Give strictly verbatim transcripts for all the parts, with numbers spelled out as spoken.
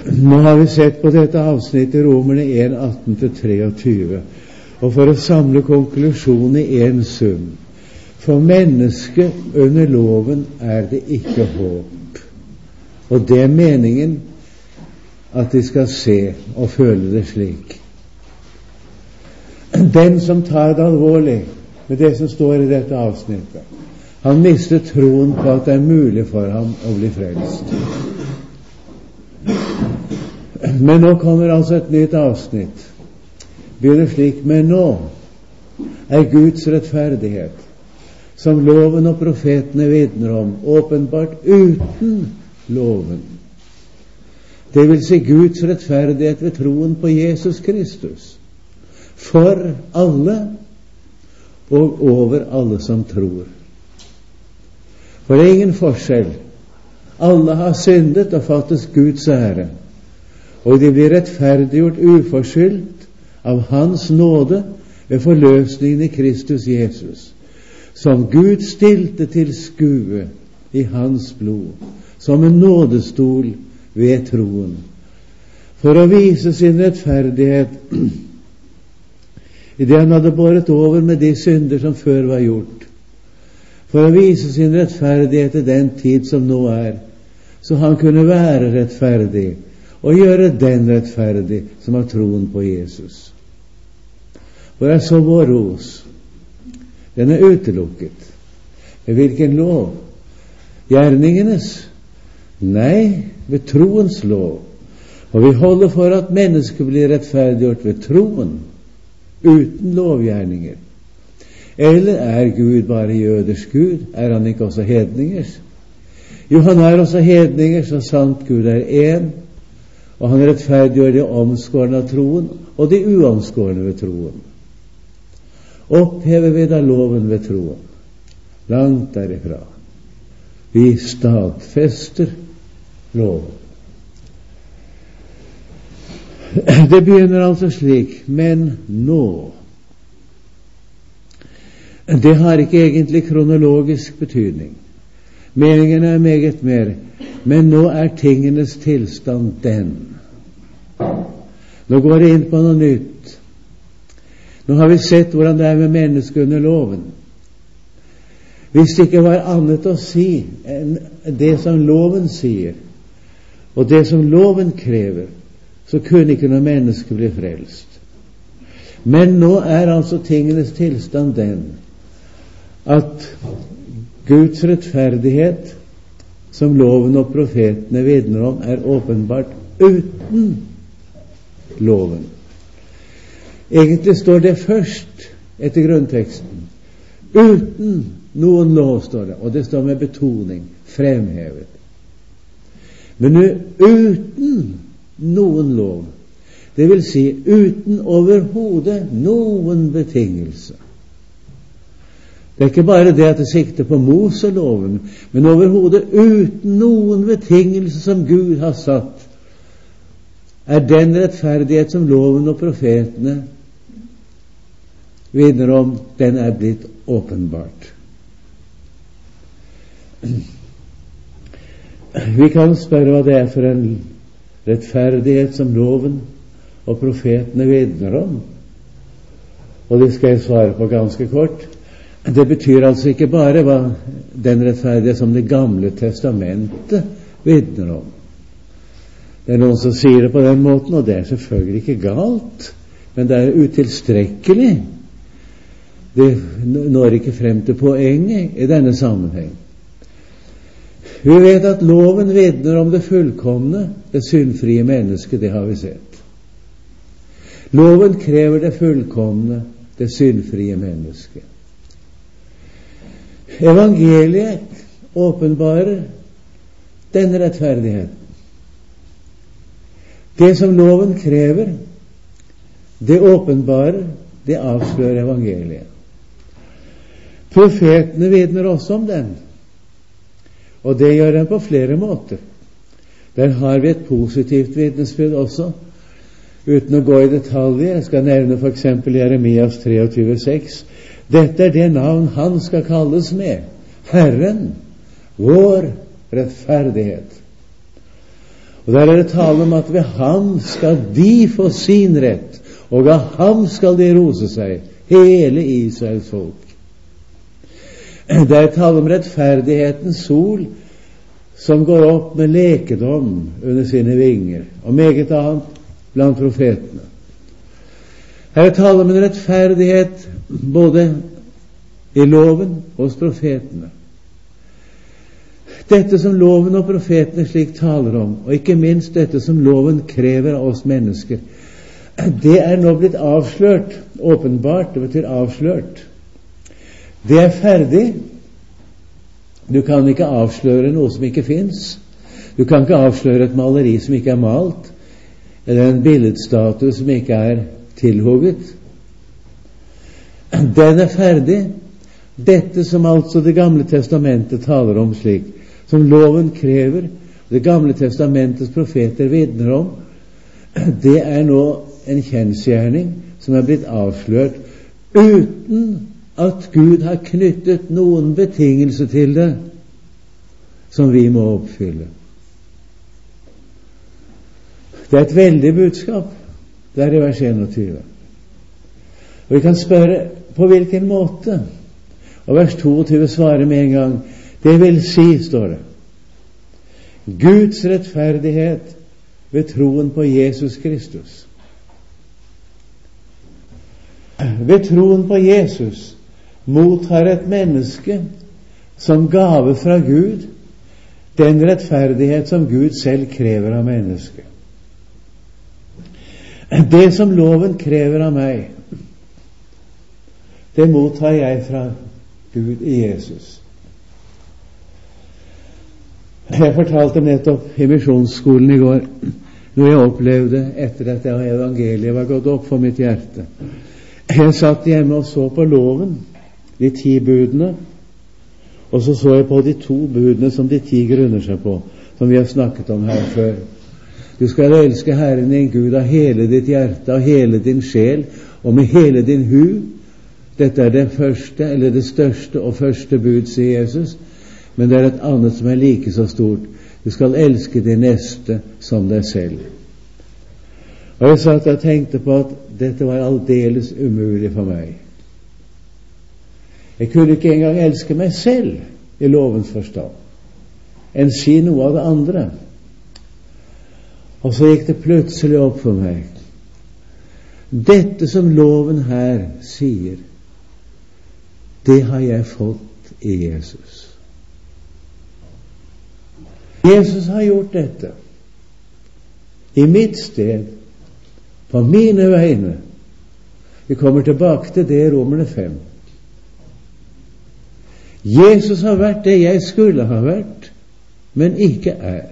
Nå har vi sett på dette avsnittet i Romerne en, atten til treogtyve, og for å samle konklusjonen i en sum: for mennesket under loven er det ikke håp. Og det er meningen at de skal se og føle det slik. Den som tar det alvorlig med det som står i dette avsnittet, han mister troen på at det er mulig for ham å bli frelst. Men nå kommer altså et nytt avsnitt. Blir det slik? Men nå er Guds rettferdighet, som loven og profetene vitner om, åpenbart uten loven. Det vil si Guds rettferdighet ved troen på Jesus Kristus, for alle og over alle som tror. For det er ingen forskjell. Alle har syndet og fattes Guds ære, og de blir rettferdiggjort uforskyldt av Hans nåde ved forløsningen i Kristus Jesus, som Gud stilte til skue i Hans blod, som en nådestol ved troen, for å vise sin rettferdighet i det han hadde båret over med de synder som før var gjort, for å vise sin rettferdighet i den tid som nå er, så han kunne være rettferdig og gjøre den rettferdig som har troen på Jesus. Hvor er så vår ros? Den er utelukket. Ved hvilken lov? Gjerningenes? Nei, ved troens lov. Og vi holder for at mennesket blir rettferdiggjort ved troen, uten lovgjerninger. Eller er Gud bare jøders Gud? Er han ikke også hedningers? Jo, han er også hedningers, så sant Gud er én, og han rettferdiggjør de omskårne av troen og de uomskårne ved troen. Opphever vi da loven ved troen? Langt derifra. Vi stadfester loven. Det begynner altså slik: men nå. Det har ikke egentlig kronologisk betydning. Meningen er meget mer: men nå er tingenes tilstand den. Nå går det inn på noe nytt. Nå har vi sett hvordan det er med mennesket under loven. Hvis det ikke var annet å si enn det som loven sier, og det som loven krever, så kunne ikke noe menneske bli frelst. Men nå er altså tingenes tilstand den at Guds rettferdighet, som loven og profetene vitner om, er åpenbart uten loven. Egentlig står det først etter grunnteksten. Uten noen lov står det, og det står med betoning, fremhevet. Men nå uten noen lov, det vil si uten overhodet noen betingelse. Det er ikke bare det at det sikter på Moseloven, men overhodet uten noen betingelse som Gud har satt, er den rettferdighet som loven og profetene vitner om, den er blitt åpenbart. Vi kan spørre hva det er for en rettferdighet som loven og profetene vitner om, og det skal jeg svare på ganske kort. Det betyr altså ikke bare hva den rettferdighet som Det gamle testamentet vitner om. Det er noen som sier det på den måten, og det er selvfølgelig ikke galt, men det er utilstrekkelig. Det når ikke frem til poenget i denne sammenheng. Vi vet at loven vitner om det fullkomne, det syndfrie mennesket, det har vi sett. Loven krever det fullkomne, det syndfrie mennesket. Evangeliet åpenbarer denne rettferdigheten. Det som loven krever, det åpenbarer, det avslører evangeliet. Profetene vitner også om den, og det gjør den på flere måter. Der har vi et positivt vitnesbyrd også, uten å gå i detaljer. Jeg skal nevne for eksempel Jeremias treogtyve seks. Dette er det navn han skal kalles med, Herren, vår rettferdighet. Og der er det tale om at ved ham skal de få sin rett, og av ham skal de rose seg, hele Israels folk. Det er tale om rettferdighetens sol, som går opp med lekedom under sine vinger, og meget annet blant profetene. Her er tale om en rettferdighet både i loven og hos profetene. Dette som loven og profetene slik taler om, og ikke minst dette som loven krever av oss mennesker, det er nå blitt avslørt, åpenbart, det betyr avslørt. Det er ferdig. Du kan ikke avsløre noe som ikke finnes. Du kan ikke avsløre et maleri som ikke er malt, eller en billedstatue som ikke er tilhugget. Den er ferdig. Dette som altså Det gamle testamentet taler om slik, som loven krever, Det gamle testamentets profeter vitner om, det er nå en kjensgjerning som er blitt avslørt uten at Gud har knyttet noen betingelse til det som vi må oppfylle. Det er et veldig budskap der i vers enogtyve. Og vi kan spørre på hvilken måte, og vers toogtyve svarer med en gang, det vil si, står det, Guds rettferdighet ved troen på Jesus Kristus. Ved troen på Jesus mottar et menneske som gave fra Gud den rettferdighet som Gud selv krever av mennesket. Det som loven krever av meg, det mottar jeg fra Gud i Jesus. Jeg fortalte nettopp i misjonsskolen i går noe jeg opplevde etter at evangeliet var gått opp for mitt hjerte. Jeg satt hjemme og så på loven, de ti budene, og så så jeg på de to budene som de ti grunner seg på, som vi har snakket om her før. Du skal elske Herren din Gud av hele ditt hjerte, av hele din sjel og med hele din hu. Dette er det første, eller det største og første bud, sier Jesus, men det er et annet som er like så stort. Du skal elske din neste som deg selv. Og jeg satt og tenkte på at dette var aldeles umulig for meg. Jeg kunne ikke engang elske meg selv i lovens forstand, enn si noe av det andre. Og så gikk det plutselig opp for meg. Dette som loven her sier, det har jeg fått i Jesus. Jesus har gjort dette i mitt sted, på mine vegne. Vi kommer tilbake til det i Romerne fem. Jesus har vært det jeg skulle ha vært, men ikke er.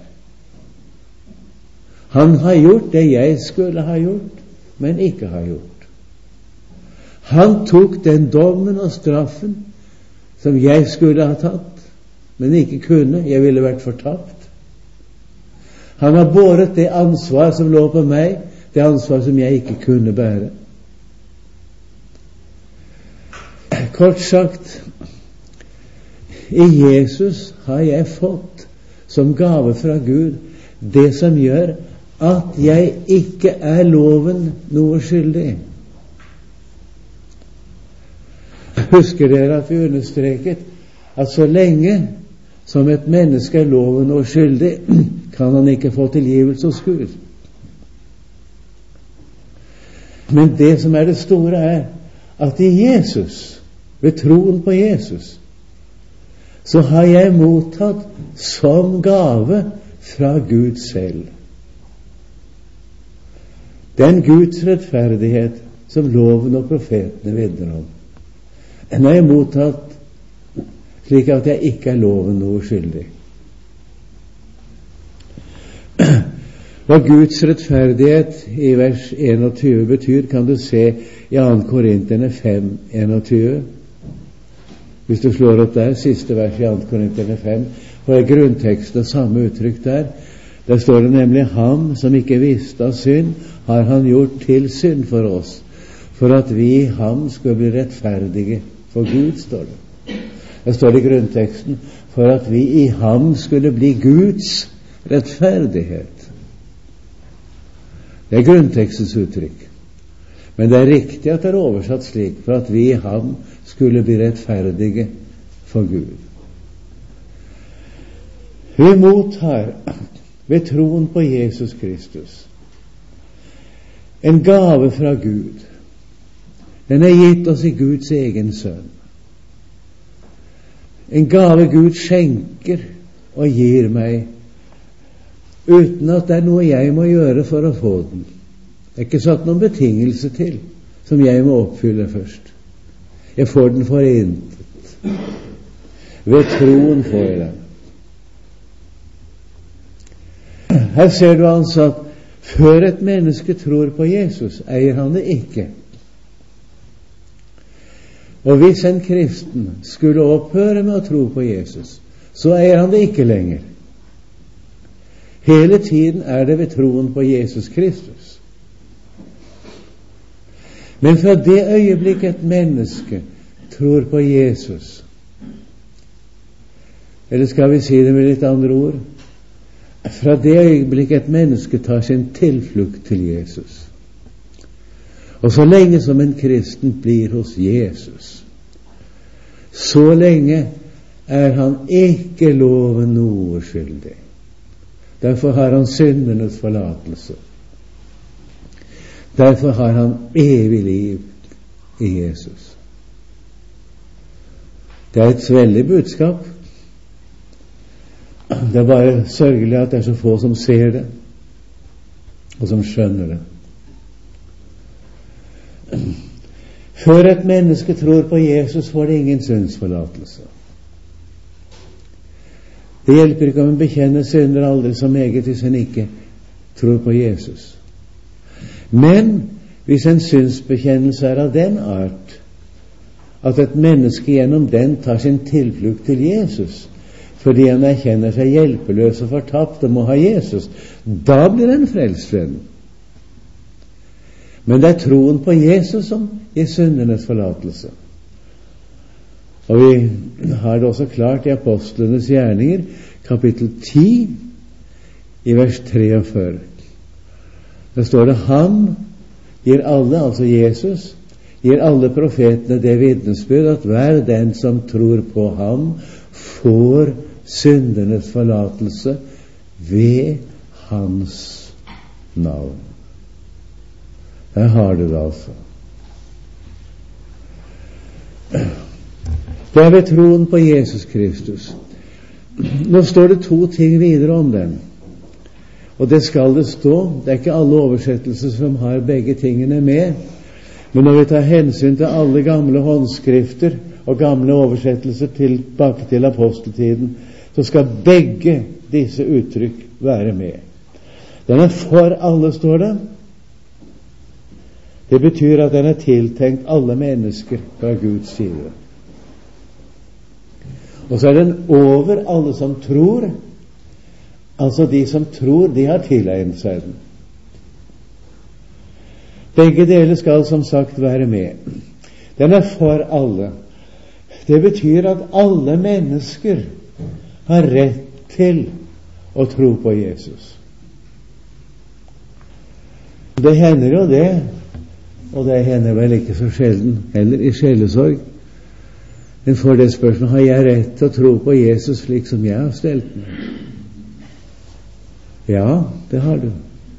Han har gjort det jeg skulle ha gjort, men ikke har gjort. Han tok den dommen og straffen som jeg skulle ha tatt, men ikke kunne. Jeg ville vært fortapt. Han har båret det ansvar som lå på meg, det ansvar som jeg ikke kunne bære. Kort sagt, i Jesus har jeg fått som gave fra Gud det som gjør at jeg ikke er loven noe skyldig. Husker dere at vi understreket at så lenge som et menneske er loven noe skyldig, kan han ikke få tilgivelse hos Gud. Men det som er det store er at i Jesus, ved troen på Jesus, så har jeg mottatt som gave fra Gud selv. Den Guds rettferdighet som loven og profetene vitner om, den har jeg mottatt slik at jeg ikke er loven noe skyldig. Hva Guds rettferdighet i vers enogtyve betyr, kan du se i andre Korinterne fem enogtyve. Hvis du slår opp der, siste vers i andre Korinterne fem, for er grunnteksten og samme uttrykk der. Der står det nemlig: ham som ikke visste av synd, har han gjort til synd for oss, for at vi i ham skulle bli rettferdige for Gud, står det. Der står det i grunnteksten: for at vi i ham skulle bli Guds rettferdighet. Det er grunntekstens uttrykk. Men det er riktig at det er oversatt slik for at vi i ham skulle bli rettferdige for Gud. Vi mottar ved troen på Jesus Kristus en gave fra Gud. Den er gitt oss i Guds egen sønn. En gave Gud skjenker og gir meg uten at det er noe jeg må gjøre for å få den. Det er ikke satt noen betingelse til som jeg må oppfylle først. Jeg får den for intet. Ved troen får jeg den. Her ser du altså at før et menneske tror på Jesus, eier han det ikke. Og hvis en kristen skulle opphøre med å tro på Jesus, så eier han det ikke lenger. Hele tiden er det ved troen på Jesus Kristus. Men fra det øyeblikk et menneske tror på Jesus, eller skal vi si det med litt andre ord, fra det øyeblikk et menneske tar sin tilflukt til Jesus, og så lenge som en kristen blir hos Jesus, så lenge er han ikke loven noe skyldig. Derfor har han syndenes forlatelse. Derfor har han evig liv i Jesus. Det er et veldig budskap. Det er bare sørgelig at det er så få som ser det, og som skjønner det. Før et menneske tror på Jesus, får det ingen syndsforlatelse. Det hjelper ikke om en bekjenner synder aldri så meget hvis en ikke tror på Jesus. Men hvis en synsbekjennelse er av den art at et menneske gjennom den tar sin tilflukt til Jesus, fordi han erkjenner seg hjelpeløs og fortapt og må ha Jesus, da blir en frelst venn. Men det er troen på Jesus som gir syndenes forlatelse. Og vi har det også klart i Apostlenes gjerninger, kapittel ti, i vers treogfyrre. Der står det: Han gir alle, altså Jesus, gir alle profetene det vitnesbyrd at hver den som tror på ham, får syndenes forlatelse ved hans navn. Der har du det altså. Det er ved troen på Jesus Kristus. Nå står det to ting videre om den, og det skal det stå. Det er ikke alle oversettelser som har begge tingene med, men når vi tar hensyn til alle gamle håndskrifter og gamle oversettelser tilbake til aposteltiden, så skal begge disse uttrykk være med. Den er for alle, står det. Det betyr at den er tiltenkt alle mennesker fra Guds side. Og så er den over alle som tror. Altså de som tror, de har tilegnet seg den. Begge deler skal som sagt være med. Den er for alle. Det betyr at alle mennesker har rett til å tro på Jesus. Det hender jo det, og det hender vel ikke så sjelden heller i sjelesorg. Men for det spørsmålet: har jeg rett til å tro på Jesus slik som jeg har stelt meg? Ja, det har du.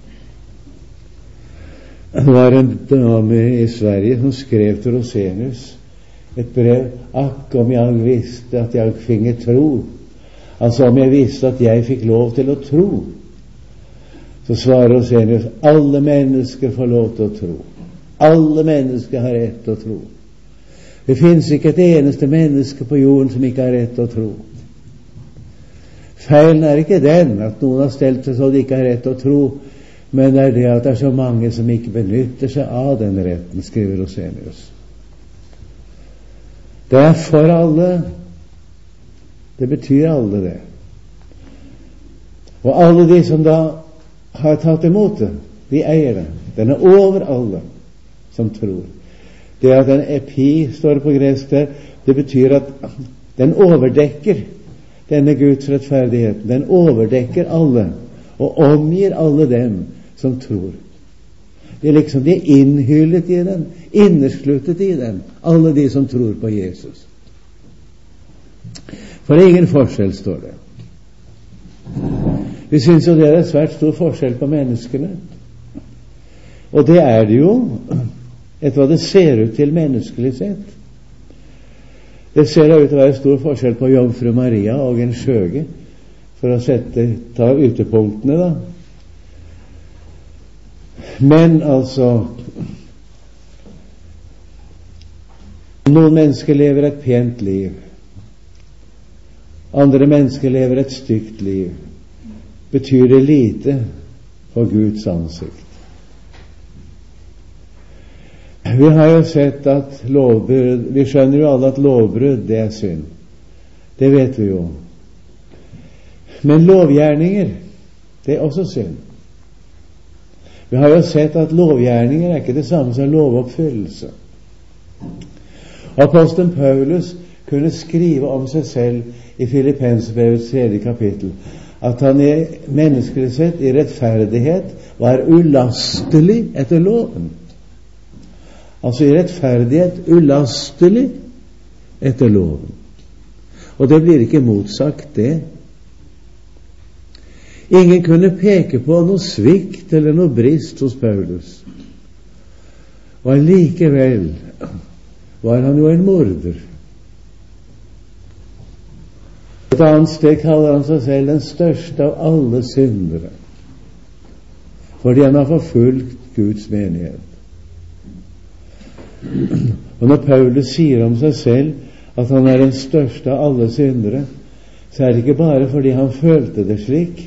Det var en dame i Sverige som skrev til Rosenius et brev: akk om jeg visste at jeg finge tro. Altså om jeg visste at jeg fikk lov til å tro. Så svarer Rosenius: alle mennesker får lov til å tro. Alle mennesker har rett til å tro. Det finnes ikke et eneste menneske på jorden som ikke har rett til å tro. Feilen er ikke den at noen har stelt seg så de ikke har rett til å tro, men det er det at det er så mange som ikke benytter seg av den retten, skriver Rosenius. Det er for alle. Det betyr alle det. Og alle de som da har tatt imot det, de eier det. Den er over alle som tror. Det at en epi står på gresk der, det betyr at den overdekker denne Guds rettferdighet. Den overdekker alle og omgir alle dem som tror. Det er liksom de er innhyllet i den, innesluttet i den, alle de som tror på Jesus. For det er ingen forskjell, står det. Vi synes jo det er svært stor forskjell på menneskene. Og det er det jo, etter hva det ser ut til menneskelig sett. Det ser ut til å være stor forskjell på jomfru Maria og en skjøge, for å sette, ta ytterpunktene da. Men altså, noen mennesker lever et pent liv. Andre mennesker lever et stygt liv. Betyr det lite for Guds ansikt? Vi har jo sett at lovbrudd, vi skjønner jo alle at lovbrudd, det er synd. Det vet vi jo. Men lovgjerninger, det er også synd. Vi har jo sett at lovgjerninger er ikke det samme som lovoppfyllelse. Apostelen Paulus kunne skrive om seg selv i Filippenserbrevets tredje kapittel at han i menneskelig sett i rettferdighet var ulastelig etter loven. Altså i rettferdighet ulastelig etter loven. Og det blir ikke motsagt, det. Ingen kunne peke på noe svikt eller noe brist hos Paulus. Og allikevel var han jo en morder. Et annet sted kaller han seg selv den største av alle syndere, fordi han har forfulgt Guds menighet. Og når Paulus sier om seg selv at han er den største av alle syndere, så er det ikke bare fordi han følte det slik.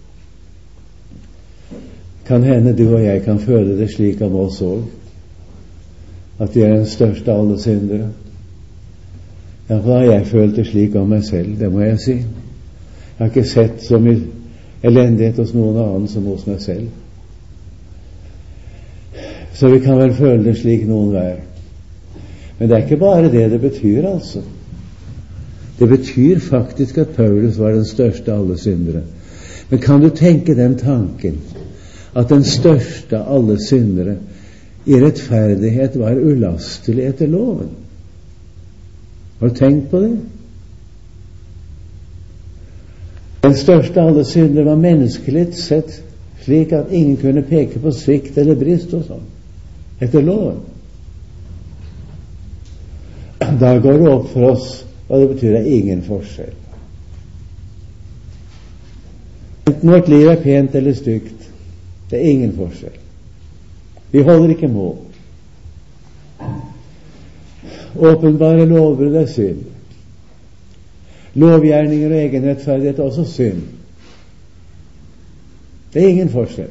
Kan hende du og jeg kan føle det slik om oss også, at vi er den største av alle syndere. Ja, for da har jeg følt det slik om meg selv, det må jeg si. Jeg har ikke sett så mye elendighet hos noen annen som hos meg selv. Så vi kan vel føle det slik noen hver. Men det er ikke bare det det betyr, altså. Det betyr faktisk at Paulus var den største av alle syndere. Men kan du tenke den tanken, at den største av alle syndere i rettferdighet var ulastelig etter loven? Har du tenkt på det? Den største av alle syndere var menneskelig sett slik at ingen kunne peke på svikt eller brist og sånn, etter loven. Da går det opp for oss hva det betyr, det er ingen forskjell. Enten vårt liv er pent eller stygt, det er ingen forskjell. Vi holder ikke mål. Åpenbare lover, det er synd. Lovgjerninger og egen rettferdighet er også synd. Det er ingen forskjell.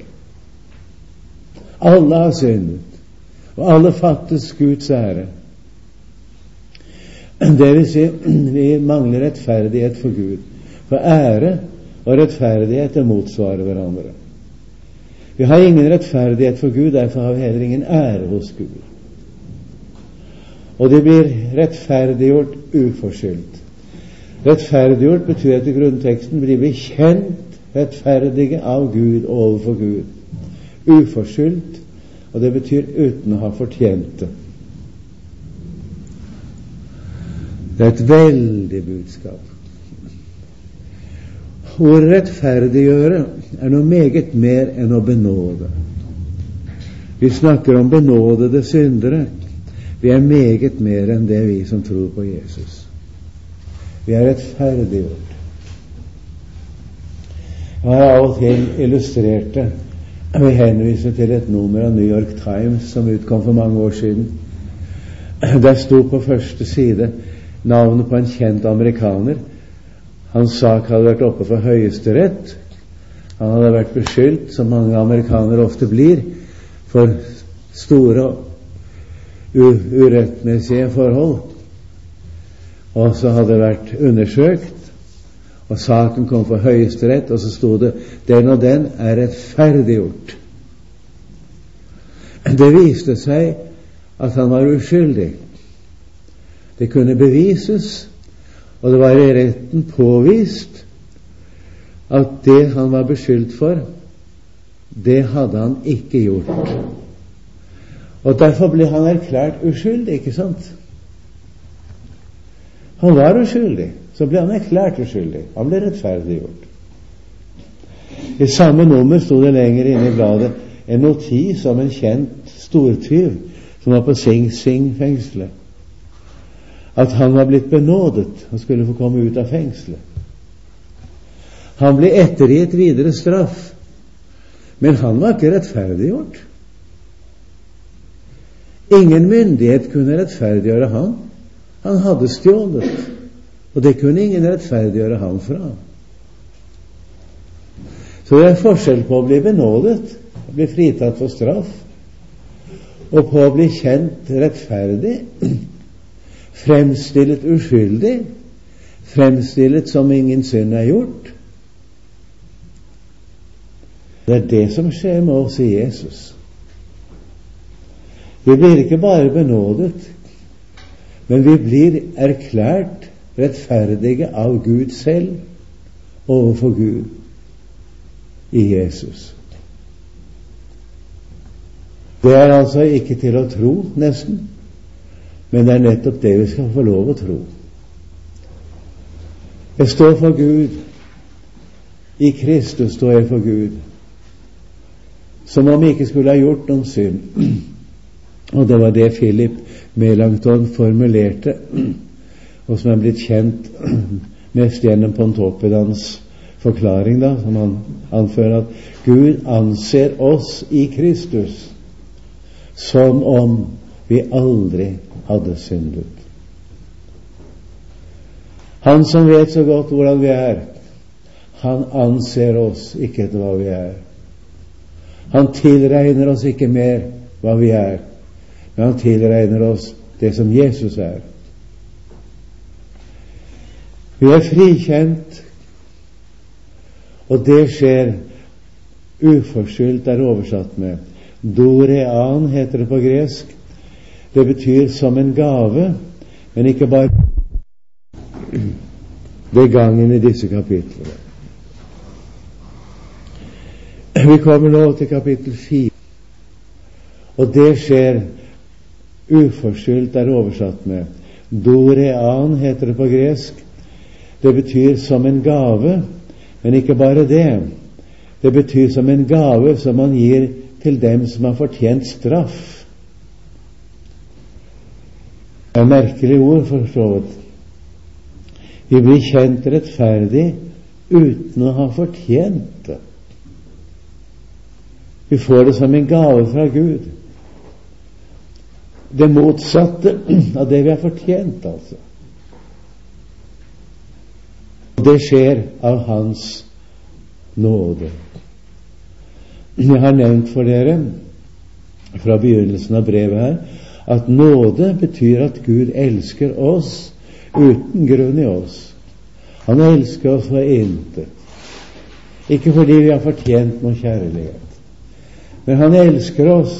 Alle har syndet, og alle fattes Guds ære. Det vil si, vi mangler rettferdighet for Gud. For ære og rettferdighet er motsvarer hverandre. Vi har ingen rettferdighet for Gud, derfor har vi heller ingen ære hos Gud. Og det blir rettferdiggjort uforskyldt. Rettferdiggjort betyr etter grunnteksten blir vi kjent rettferdige av Gud og overfor Gud. Uforskyldt, og det betyr uten å ha fortjent det. Det er et veldig budskap. Å rettferdiggjøre er noe meget mer enn å benåde. Vi snakker om benådede syndere. Vi er meget mer enn det vi som tror på Jesus. Vi er rettferdiggjort. Jeg har av og til illustrert det. Jeg vil henvise til et nummer av New York Times som utkom for mange år siden. Der sto på første side navnet på en kjent amerikaner. Hans sak hadde vært oppe for Høyesterett. Han hadde vært beskyldt, som mange amerikanere ofte blir, for store urettmessige forhold. Og så hadde det vært undersøkt, og saken kom for Høyesterett, og så stod det, den og den er rettferdiggjort. Det viste seg at han var uskyldig. Det kunne bevises, og det var i retten påvist at det han var beskyldt for, det hadde han ikke gjort. Og derfor ble han erklært uskyldig, ikke sant? Han var uskyldig, så ble han erklært uskyldig. Han ble rettferdiggjort. I samme nummer stod det lenger inne i bladet en notis om en kjent stortyv som var på Sing Sing-fengselet. At han var blitt benådet og skulle få komme ut av fengselet. Han ble ettergitt videre straff, men han var ikke rettferdiggjort. Ingen myndighet kunne rettferdiggjøre han. Han hadde stjålet, og det kunne ingen rettferdiggjøre han fra. Så det er forskjell på å bli benådet, bli fritatt for straff, og på å bli kjent rettferdig, fremstillet uskyldig, fremstillet som ingen synd er gjort. Det er det som skjer med oss i Jesus. Vi blir ikke bare benådet, men vi blir erklært rettferdige av Gud selv overfor Gud i Jesus. Det er altså ikke til å tro, nesten, men det er nettopp det vi skal få lov å tro. Jeg står for Gud. I Kristus står jeg for Gud. Som om jeg ikke skulle ha gjort noen synd. Og det var det Philip Melanchthon formulerte, og som er blitt kjent mest gjennom Pontoppidans forklaring, da, som han anfører at Gud anser oss i Kristus som om vi aldri hadde syndet. Han som vet så godt hvordan vi er, han anser oss ikke etter hva vi er. Han tilregner oss ikke mer hva vi er, men han tilregner oss det som Jesus er. Vi er frikjent, og det skjer uforskyldt, er oversatt med dorean, heter det på gresk. Det betyr som en gave, men ikke bare ved gangen i disse kapitlene. Vi kommer nå til kapittel fire, og det skjer uforskyldt, er oversatt med dorean, heter det på gresk. Det betyr som en gave, men ikke bare det. Det betyr som en gave som man gir til dem som har fortjent straff. Det er merkelig ord, forstått. Vi blir kjent rettferdig uten å ha fortjent det. Vi får det som en gave fra Gud. Det motsatte av det vi har fortjent, altså. Det skjer av Hans nåde. Jeg har nevnt for dere fra begynnelsen av brevet her at nåde betyr at Gud elsker oss uten grunn i oss. Han elsker oss for intet. Ikke fordi vi har fortjent noen kjærlighet, men han elsker oss.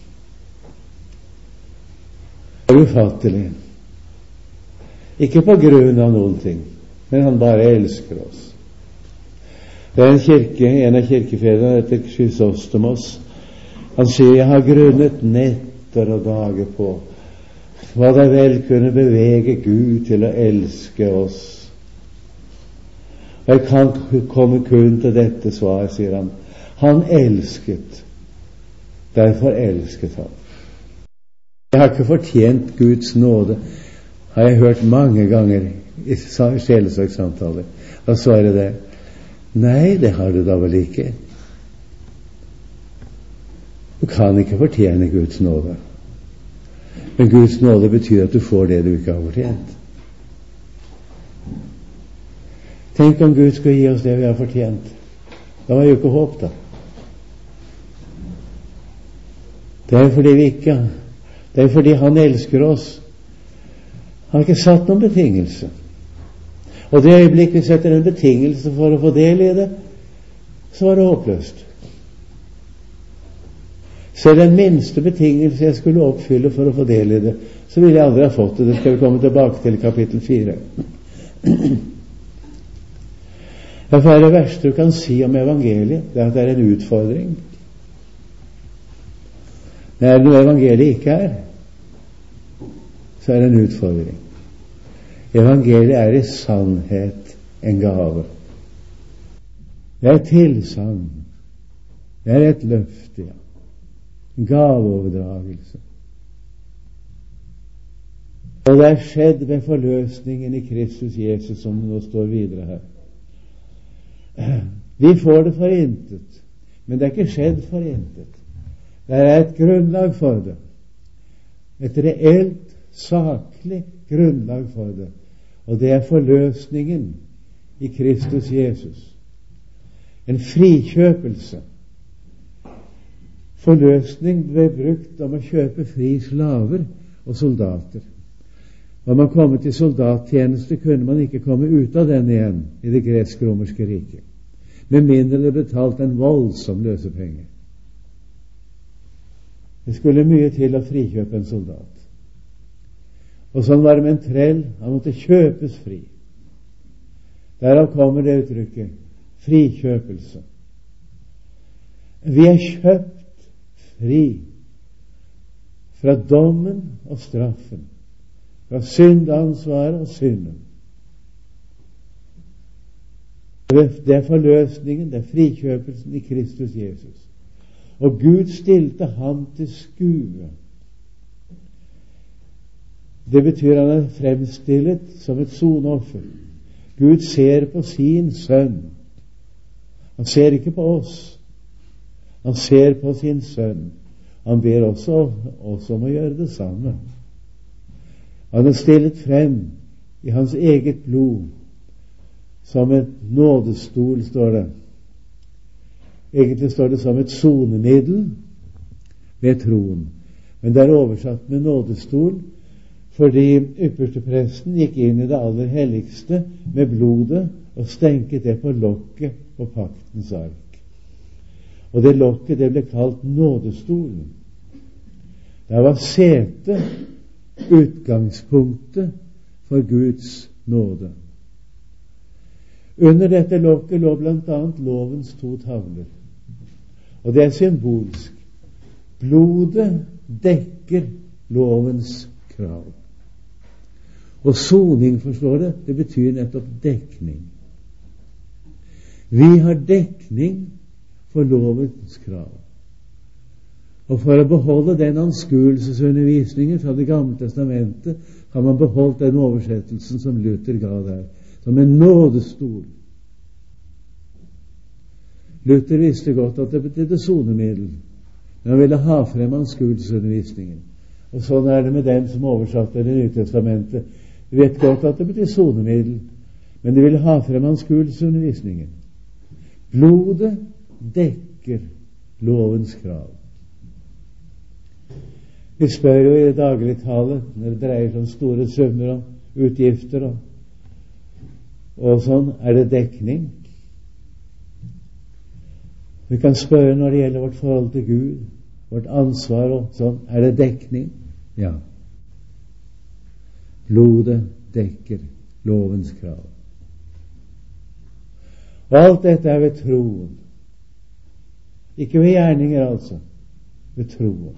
Det er ufattelig. Ikke på grunn av noen ting, men han bare elsker oss. Det er en kirke, en av kirkefedrene heter Chrysostomos. Han sier, jeg har grunnet netter og dager på hva det vel kunne bevege Gud til å elske oss. Jeg kan komme kun til dette svar, sier han. Han elsket, derfor elsket han. Jeg har ikke fortjent Guds nåde, har jeg hørt mange ganger i sjelesorgssamtaler. Da svarer det, nei, det har du da vel ikke. Du kan ikke fortjene Guds nåde. Men Guds nåde betyr at du får det du ikke har fortjent. Tenk om Gud skulle gi oss det vi har fortjent. Da var jo ikke håp, da. Det er fordi vi ikke Det er fordi han elsker oss. Han har ikke satt noen betingelse. Og det øyeblikk vi setter en betingelse for å få del i det, så var det håpløst. Så den minste betingelse jeg skulle oppfylle for å få del i det, så ville jeg aldri ha fått det. Det skal vi komme tilbake til i kapittel fire. Derfor er det verste du kan si om evangeliet, det er at det er en utfordring. Men er det noe evangeliet ikke er, så er det en utfordring. Evangeliet er i sannhet en gave. Det er et tilsagn. Det er et løfte, ja. En gaveoverdragelse. Og det er skjedd ved forløsningen i Kristus Jesus, som det nå står videre her. Vi får det for intet, men det er ikke skjedd for intet. Det er et grunnlag for det. Et reelt, saklig grunnlag for det. Og det er forløsningen i Kristus Jesus. En frikjøpelse. Forløsning ble brukt om å kjøpe fri slaver og soldater. Var man kommet til soldattjeneste, kunne man ikke komme ut av den igjen i det gresk-romerske riket, med mindre det betalt en voldsom løsepenge. Det skulle mye til å frikjøpe en soldat. Og sånn var det med en trell. Han måtte kjøpes fri. Derav kommer det uttrykket frikjøpelse. Vi er kjøpt fri fra dommen og straffen, fra syndansvaret og synden. Det er forløsningen, det er frikjøpelsen i Kristus Jesus. Og Gud stilte ham til skue. Det betyr han er fremstillet som et sonoffer. Gud ser på sin sønn. Han ser ikke på oss. Han ser på sin sønn. Han ber også oss om å gjøre det samme. Han er stillet frem i hans eget blod som et nådestol, står det. Egentlig står det som et sonemiddel ved troen. Men det er oversatt med nådestol fordi ypperstepresten gikk inn i det aller helligste med blodet og stenket det på lokket på paktens ark. Og det lokket, det ble kalt nådestolen. Det var setet, utgangspunktet for Guds nåde. Under dette lokket lå blant annet lovens to tavler. Og det er symbolsk. Blodet dekker lovens krav. Og soning, forstår det, det betyr nettopp dekning. Vi har dekning for lovens krav. Og for å beholde den anskuelsesundervisningen fra Det gamle testamentet, har man beholdt den oversettelsen som Luther ga der, som en nådestol. Luther visste godt at det betydde sonemiddel, men han ville ha frem anskuelsesundervisningen. Og sånn er det med dem som oversatte Det nye testamentet. De vet godt at det betyr sonemiddel, men de ville ha frem anskuelsesundervisningen. Blodet dekker lovens krav. Vi spør jo i dagligtale når det dreier seg om store summer og utgifter og, og sånn, er det dekning? Vi kan spørre når det gjelder vårt forhold til Gud, vårt ansvar og sånn, er det dekning? Ja. Blodet dekker lovens krav. Og alt dette er ved troen. Ikke ved gjerninger, altså. Ved troen.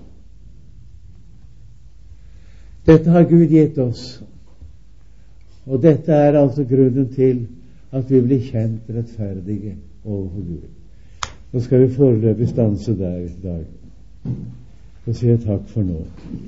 Dette har Gud gitt oss. Og dette er altså grunnen til at vi blir kjent rettferdige overfor Gud. Nå skal vi foreløpig stanse der i dag. Så sier jeg takk for nå.